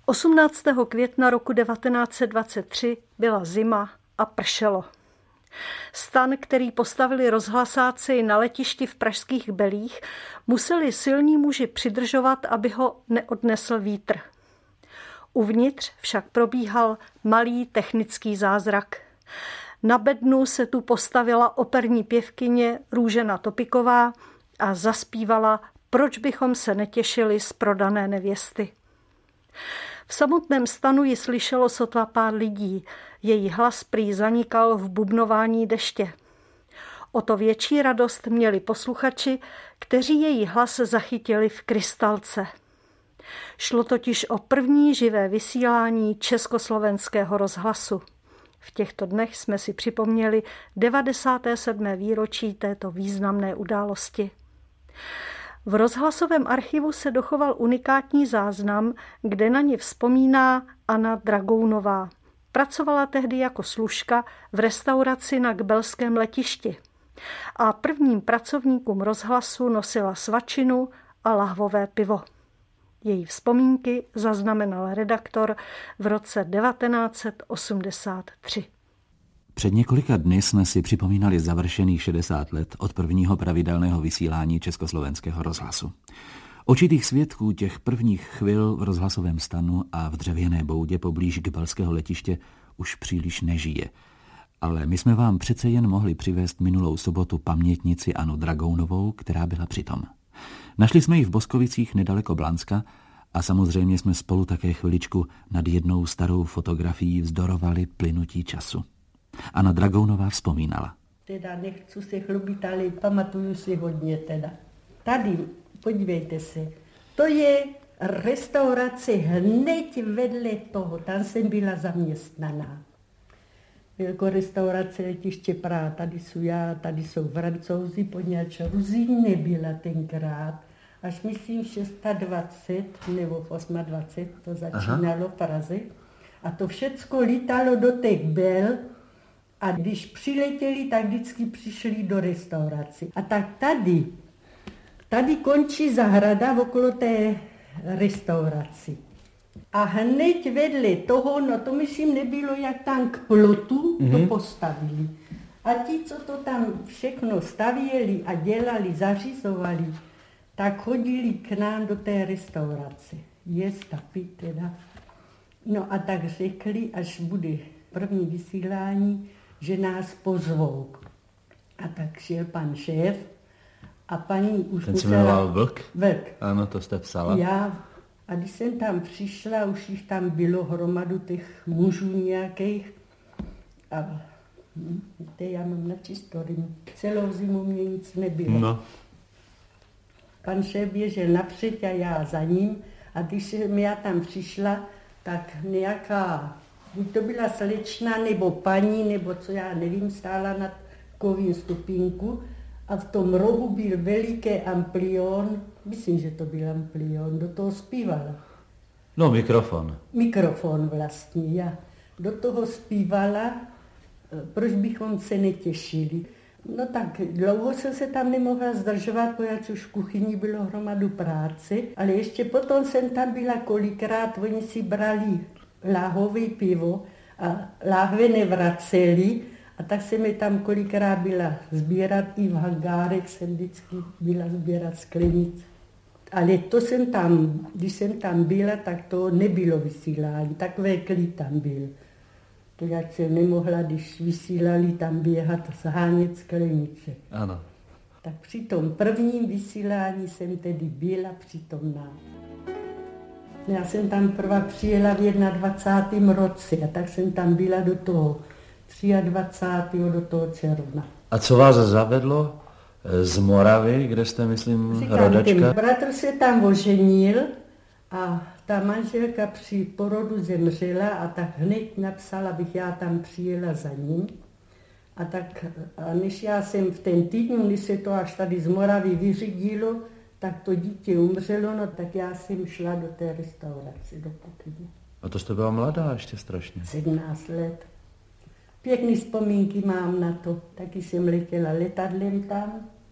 18. května roku 1923 byla zima a pršelo. Stan, který postavili rozhlasáci na letišti v pražských Belích, museli silní muži přidržovat, aby ho neodnesl vítr. Uvnitř však probíhal malý technický zázrak. Na bednu se tu postavila operní pěvkyně Růžena Topiková a zaspívala Proč bychom se netěšili z prodané nevěsty. V samotném stanu ji slyšelo sotva pár lidí, její hlas prý zanikal v bubnování deště. O to větší radost měli posluchači, kteří její hlas zachytili v krystalce. Šlo totiž o první živé vysílání Československého rozhlasu. V těchto dnech jsme si připomněli 97. výročí této významné události. V rozhlasovém archivu se dochoval unikátní záznam, kde na ně vzpomíná Anna Dragounová. Pracovala tehdy jako služka v restauraci na Kbelském letišti a prvním pracovníkům rozhlasu nosila svačinu a lahvové pivo. Její vzpomínky zaznamenal redaktor v roce 1983. Před několika dny jsme si připomínali završených 60 let od prvního pravidelného vysílání Československého rozhlasu. Očitých svědků těch prvních chvil v rozhlasovém stanu a v dřevěné boudě poblíž Kbelského letiště už příliš nežije. Ale my jsme vám přece jen mohli přivést minulou sobotu pamětnici Annu Dragounovou, která byla přitom. Našli jsme ji v Boskovicích nedaleko Blanska a samozřejmě jsme spolu také chviličku nad jednou starou fotografií vzdorovali plynutí času. Anna Dragounová vzpomínala. Teda nechci se chlubit, ale pamatuju si hodně teda. Tady, podívejte se, to je restaurace hned vedle toho, tam jsem byla zaměstnaná. Jako restaurace letiště Praha, tady jsou já, tady jsou Francouzi, poněvadž Ruzí nebyla tenkrát, až myslím 26 nebo 28 to začínalo v Praze. A to všecko lítalo do těch Bel a když přiletěli, tak vždycky přišli do restaurace. A tak tady končí zahrada okolo té restaurace. A hned vedle toho, no to myslím nebylo jak tam k plotu, to postavili. A ti, co to tam všechno stavěli a dělali, zařizovali, tak chodili k nám do té restaurace. Jest a pít teda. No a tak řekli, až bude první vysílání, že nás pozvou. A tak šel pan šéf a paní už ten se jmenoval Vlk? Vlk. Ano, to jste psala. A když jsem tam přišla, už jich tam bylo hromadu těch mužů nějakých. A já mám načistory. Celou zimu mě nic nebylo. No. Pan šéf běžel napřed a já za ním. A když já tam přišla, tak nějaká, buď to byla slečna, nebo paní, nebo co já nevím, stála na kovým stupínku a v tom rohu byl veliký amplion, myslím, že to byl amplion, do toho zpívala. No, mikrofon. Mikrofon vlastně, já. Do toho zpívala, proč bychom se netěšili. No tak dlouho jsem se tam nemohla zdržovat, protože už v kuchyni bylo hromadu práce, ale ještě potom jsem tam byla kolikrát, oni si brali láhové pivo a láhve nevraceli a tak jsem je tam kolikrát byla sbírat i v hangárech jsem vždycky byla sbírat sklenic. Ale to jsem tam, když jsem tam byla, tak to nebylo vysílání, takové klid tam byl. To já jsem nemohla, když vysílali tam běhat, shánět sklenice. Ano. Tak při tom prvním vysílání jsem tedy byla přítomná. Já jsem tam prvá přijela v 21. roce a tak jsem tam byla do toho 23. do toho června. A co vás zavedlo z Moravy, kde jste, myslím, rodačka? Ten bratr se tam oženil a ta manželka při porodu zemřela a tak hned napsala, abych já tam přijela za ním. A tak, a než já jsem v ten týdnu, než se to až tady z Moravy vyřídilo, tak to dítě umřelo, no tak já jsem šla do té restaurace, do kuchyně. A to jste byla mladá ještě strašně. 17 let. Pěkný vzpomínky mám na to. Taky jsem letěla letadlem tam.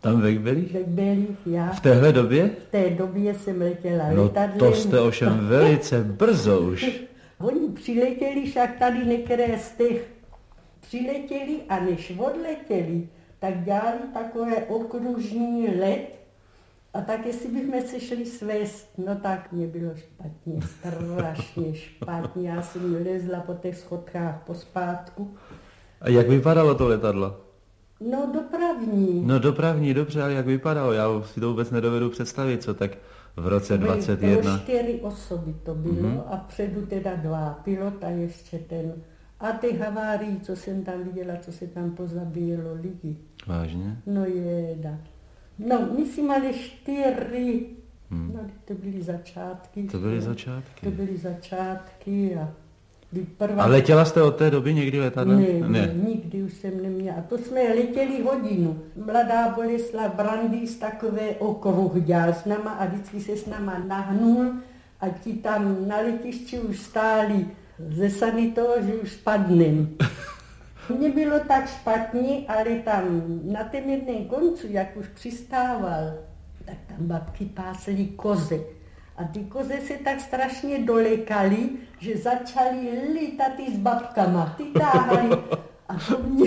Tam ve Kbelích? Ve Kbelích, já. V téhle době? V té době jsem letěla No letadlem. to jste ovšem velice brzo už. Oni přiletěli, však tady některé z těch přiletěli a než odletěli, tak dělali takové okružní let a tak jestli bychom se šli svést, no tak mě bylo špatně, strašně špatně. Já jsem lezla po těch schodkách pospátku. A jak vypadalo to letadlo? No dopravní. No dopravní, dobře, ale jak vypadalo? Já si to vůbec nedovedu představit, co tak v roce 21. 4 osoby to bylo a předu teda 2 pilot a ještě ten. A ty havárii, co jsem tam viděla, co se tam pozabíjelo lidi. Vážně? No jeda. No, my jsme mali 4, no to byly začátky. To byly začátky. To byly začátky a prvá... A letěla jste od té doby někdy letadlem? Ne, nikdy už jsem neměla. A to jsme letěli hodinu. Mladá Boleslav Brandýs takové okruh dělal s náma a vždycky se s náma nahnul a ti tam na letišti už stáli ze sany toho, že už spadnem. Mně bylo tak špatně, ale tam na tom jedném koncu, jak už přistával, tak tam babky pásly kozy. A ty kozy se tak strašně dolekaly, že začaly lítat i s babkama. Ty táhali. A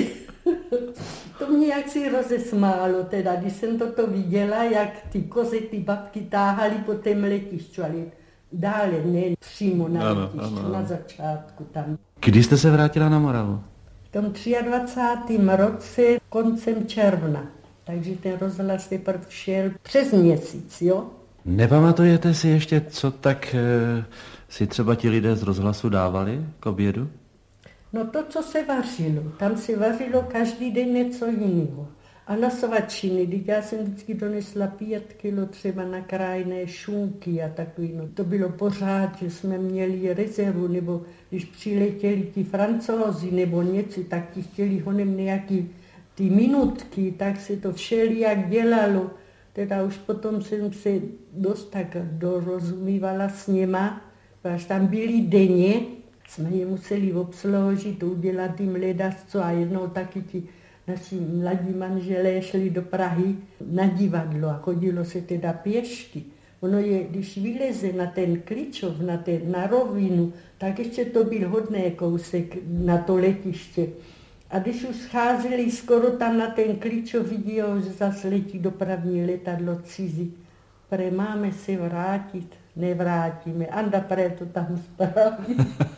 to mě jaksi rozesmálo, teda, když jsem toto viděla, jak ty kozy, ty babky táhali po tém letišťu, ale dále, ne přímo na letišťu, na začátku tam. Kdy jste se vrátila na Moravu? V tom 23. roce koncem června, takže ten rozhlas teprve šel přes měsíc, jo? Nepamatujete si ještě, co tak si třeba ti lidé z rozhlasu dávali k obědu? No to, co se vařilo. Tam se vařilo každý den něco jiného. A na svačiny, když já jsem vždycky donesla 5 kilo třeba nakrájené šunky a takový, no to bylo pořád, že jsme měli rezervu, nebo když přiletěli ti Francouzi nebo něco, tak ti chtěli honem nějaký ty minutky, tak se to všelijak dělalo. Teda už potom jsem se dost tak dorozumívala s něma, až tam byli denně, jsme je museli obsloužit, udělat jim ledasco a jednou taky ti naši mladí manželé šli do Prahy na divadlo a chodilo se teda pěšky. Ono je, když vyleze na ten Kličov, na rovinu, tak ještě to byl hodný kousek na to letiště. A když už scházeli skoro tam na ten Kličov, vidí, že zase letí dopravní letadlo cizí. Pre máme se vrátit, nevrátíme. Anda pre to tam spraví.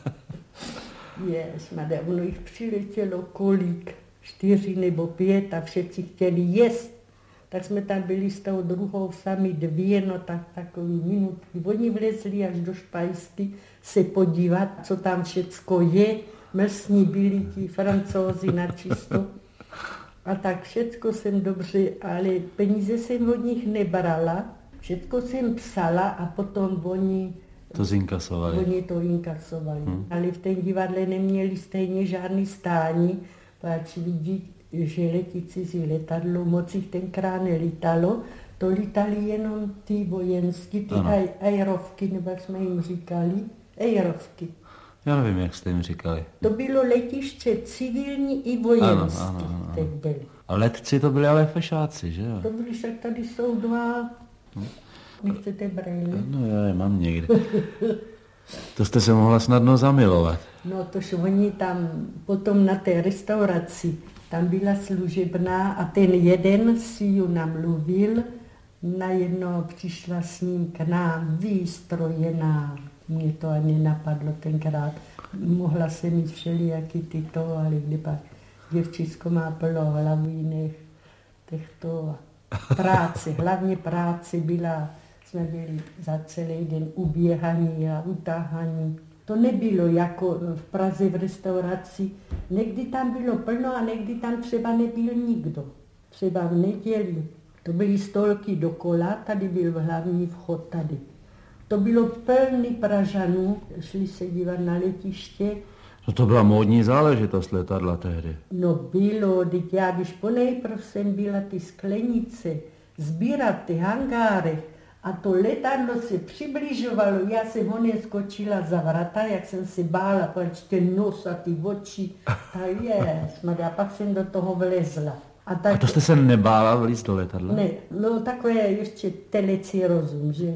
Ježmade, ono jich přiletělo kolik, 4 nebo 5 a všetci chtěli jíst. Tak jsme tam byli s tou druhou sami 2, no tak takový minutky. Oni vlezli až do špajsky se podívat, co tam všecko je. Mlsní byli ti Francouzi na čisto. A tak všecko jsem dobře, ale peníze jsem od nich nebrala. Všecko jsem psala a potom oni to zinkasovali. Oni to inkasovali. Ale v té divadle neměli stejně žádný stání, pač vidí, že letí cizí letadlo, moc jich tenkrát nelítalo, to lítali jenom ty vojenský, ty aerovky, nebo jak jsme jim říkali, aerovky. Já nevím, jak jste jim říkali. To bylo letiště civilní i vojenský. Ano. A letci to byli ale fešáci, že jo? To byli, však tady jsou 2. Nechcete brejle? No já je mám někde. To jste se mohla snadno zamilovat. No tož oni tam potom na té restauraci, tam byla služebná a ten jeden si ju namluvil, najednou přišla s ním k nám výstrojená. Mně to ani napadlo tenkrát. Mohla se mít všelijaký tyto, ale kdyby děvčisko má plno hlavu jiných těchto práce. Hlavně práce byla, jsme byli za celý den uběhaní a utáhaní. To nebylo jako v Praze v restauraci. Někdy tam bylo plno a někdy tam třeba nebyl nikdo. Třeba v neděli. To byly stolky dokola, tady byl hlavní vchod tady. To bylo plný Pražanů, šli se dívat na letiště. No to byla módní záležitost letadla tehdy. No bylo, já když ponejprv jsem byla ty sklenice, sbírat ty hangárech a to letadlo se přibližovalo, já jsem honě skočila za vrata, jak jsem se bála, protože ten nos a ty oči, a pak jsem do toho vlezla. A to jste se nebála vlízt do letadla? Ne, no takové ještě telecí rozum, že?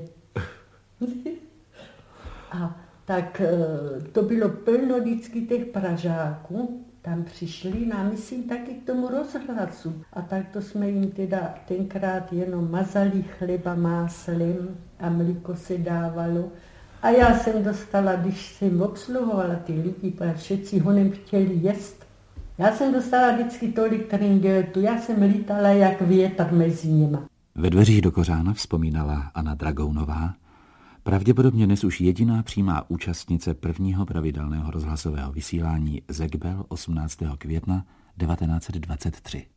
A tak to bylo plno vždycky těch Pražáků, tam přišli, no a myslím taky k tomu rozhlasu. A tak to jsme jim teda tenkrát jenom mazali chleba máslem a mlíko se dávalo. A já jsem dostala, když jsem obsluhovala ty lidi, protože všetci honem chtěli jíst. Já jsem dostala vždycky tolik tringeltu, já jsem lítala jak větr mezi nima. Ve dveřích do Kořána vzpomínala Anna Dragounová, pravděpodobně dnes už jediná přímá účastnice prvního pravidelného rozhlasového vysílání Zekbel 18. května 1923.